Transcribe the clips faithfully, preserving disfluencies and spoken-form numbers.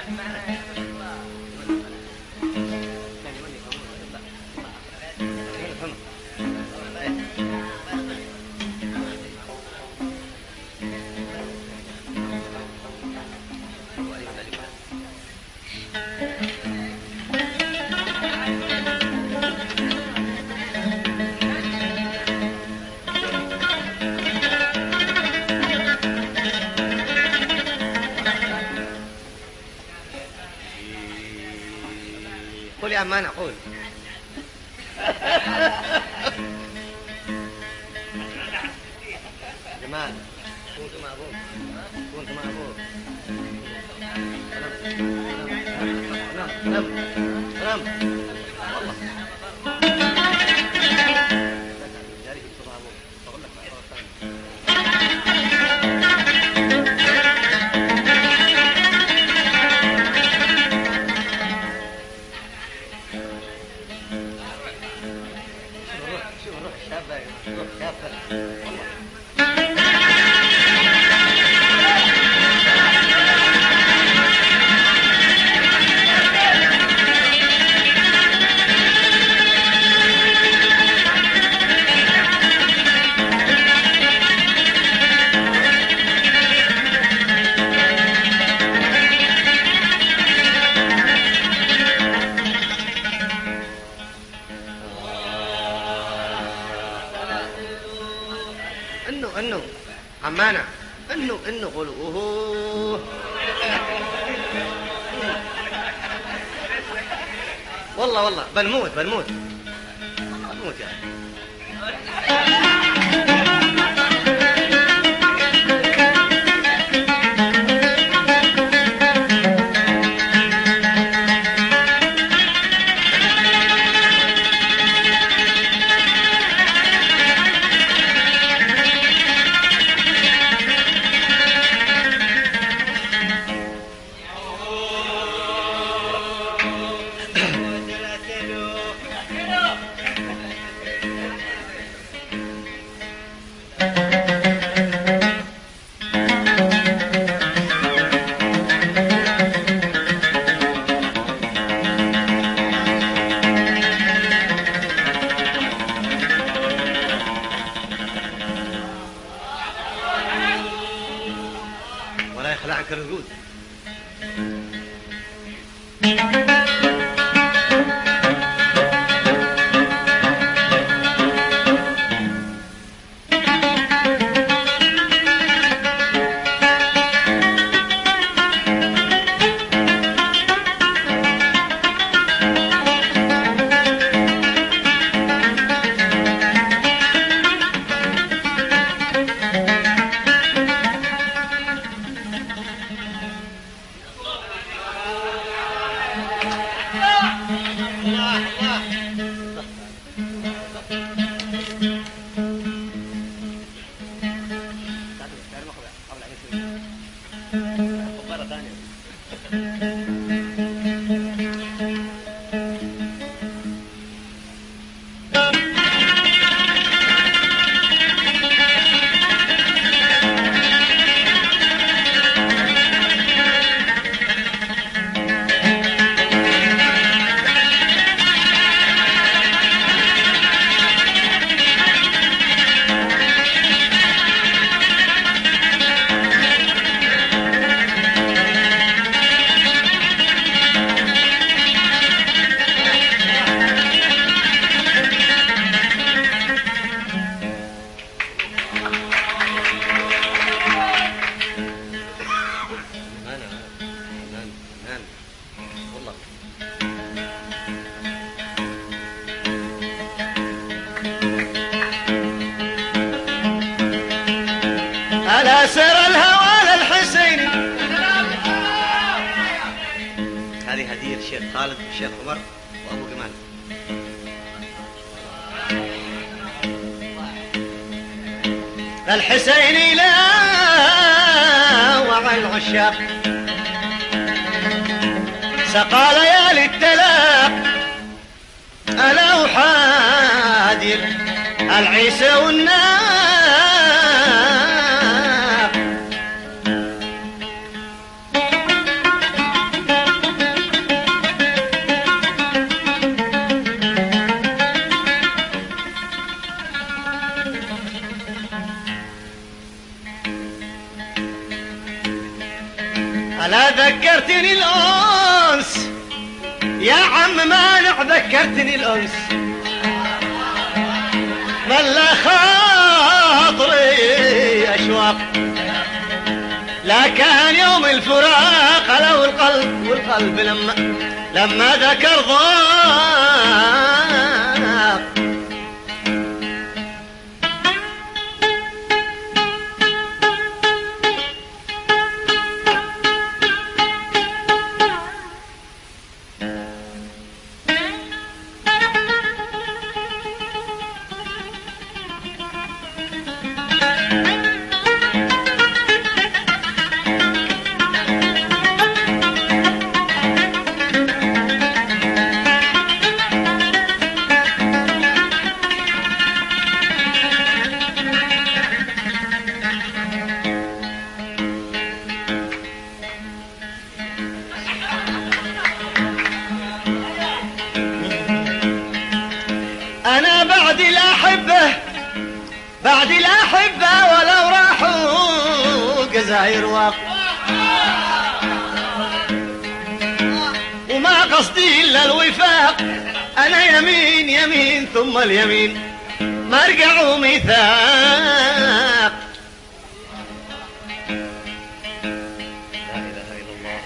قول يا عمان قول. جمال كنت مع ابوك كنت مع ابوك نم نم نم والله جاري كنت مع ابوك بقول لك مرة ثانية. شوف روح شابة روح شابة والله. انه انه عمانة انه انه قولوا اوه والله والله بنموت بنموت بنموت يعني. ولا يخلع عنك الردود. على سر الهوى للحسيني. هذه هدية الشيخ خالد والشيخ عمر وأبو جمال. الحسيني لا وعى العشاق سقى ليالي التلاق ألا أحادر العيسى والنار. ذكرتني الأنس يا عم مانع ذكرتني الأنس ملا خاطري أشواق لا كان يوم الفراق لو القلب والقلب لما لما ذكر ضاق أنا بعد الأحبة بعد الأحبة ولو راحوا جزاير واق وما قصدي إلا الوفاق أنا يمين يمين ثم اليمين مرجع ميثاق لا إله إلا الله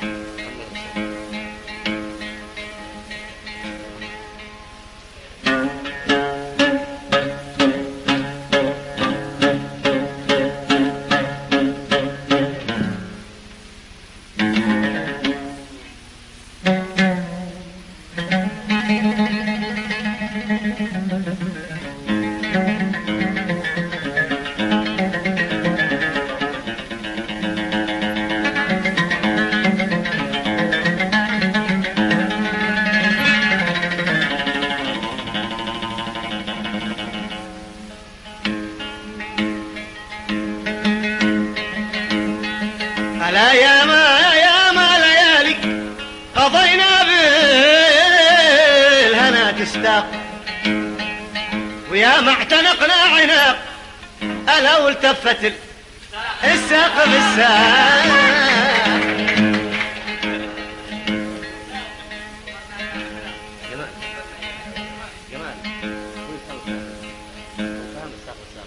ألا يا ما يا ما ليالي قضينا بالهنا تستاق ويا ما اعتنقنا عناق ألا والتفت الساق بالساق جمال جمال فهم الساق الساق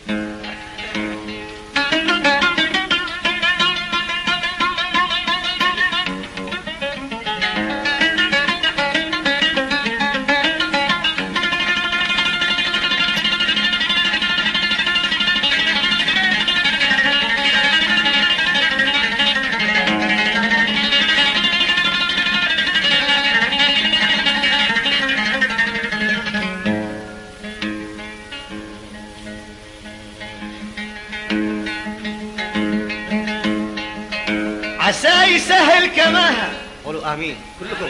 عسى يسهل كماها قولوا آمين كلكم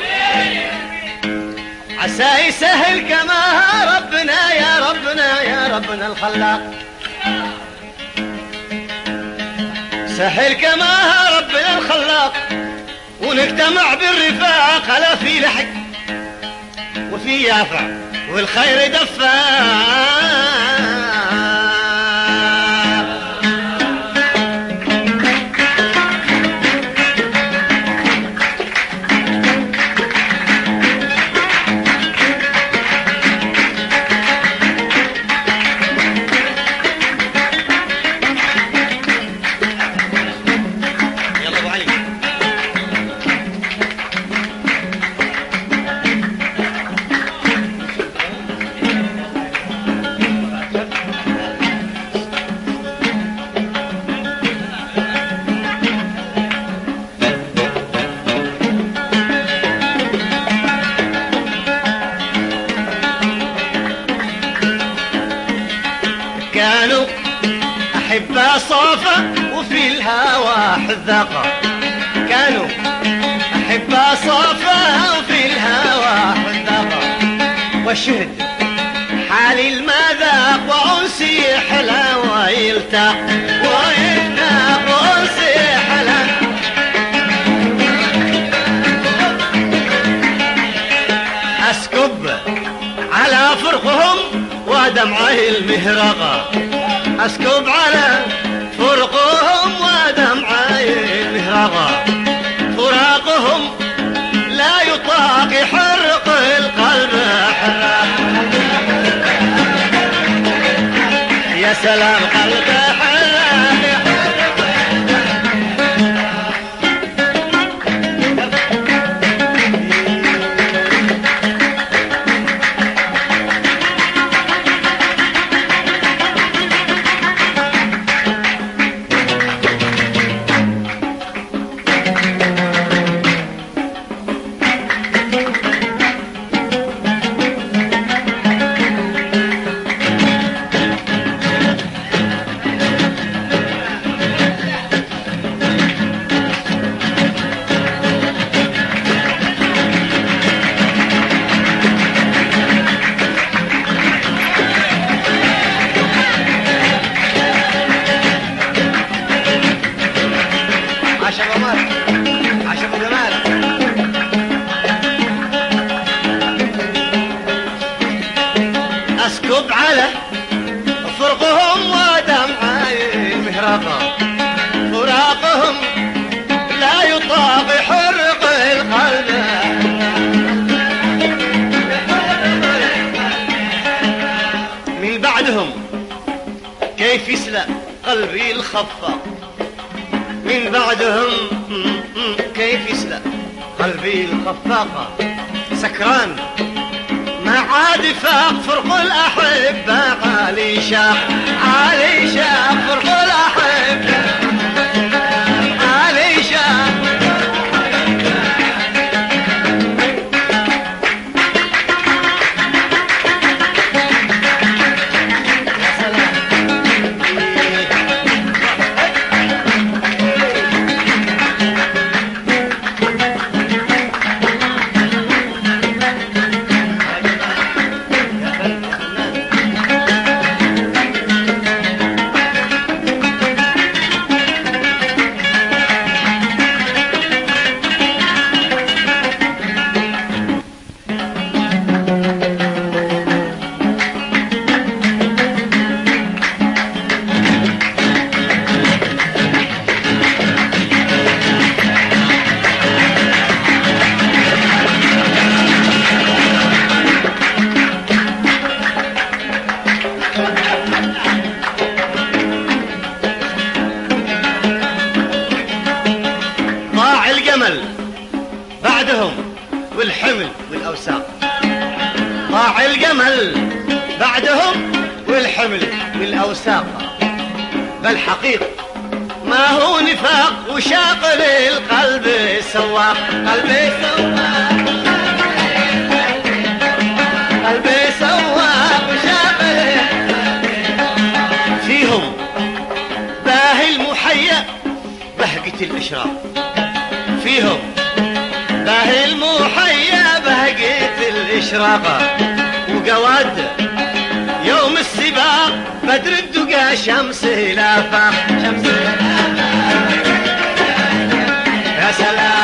عسى يسهل كماها ربنا يا ربنا يا ربنا الخلاق سهل كماها ربنا الخلاق ونجتمع بالرفاق لا في لحق وفي يافع والخير دفاق كانوا أحبة صافة وفي الهوى حذاقة كانوا أحبة صافة وفي الهوى حذاقة والشهد حالي المذاق وأنسي حلاوة يلتاق ويلتاق وأنسي حلاوة أسكب على فرقهم ودمعي المهرقة أسكب على فرقهم ودمعي المهرقة فراقهم دام قلبه حالي اسكب على فرقهم ودمعي مهرقة فراقهم لا يطاق حرق القلب من بعدهم كيف يسلى قلبي الخفاق من بعدهم كيف يسلى قلبي الخفاقة سكران ما عاد فاق فرق الأحبة علي شاق علي شاق فرق الأحبة علي شاق بعدهم والحمل والأوساق ضاع الجمل بعدهم والحمل والأوساق بل حقيقة ما هو نفاق وشاق للقلب سواق قلبي سواق قلبي سواق وشاق فيهم باهي المحيا بهجة الإشراق فيهم باهي المحيا بهجة الإشراقة وقواد يوم السباق بدر الدقا شمس لافاق شمس يا سلام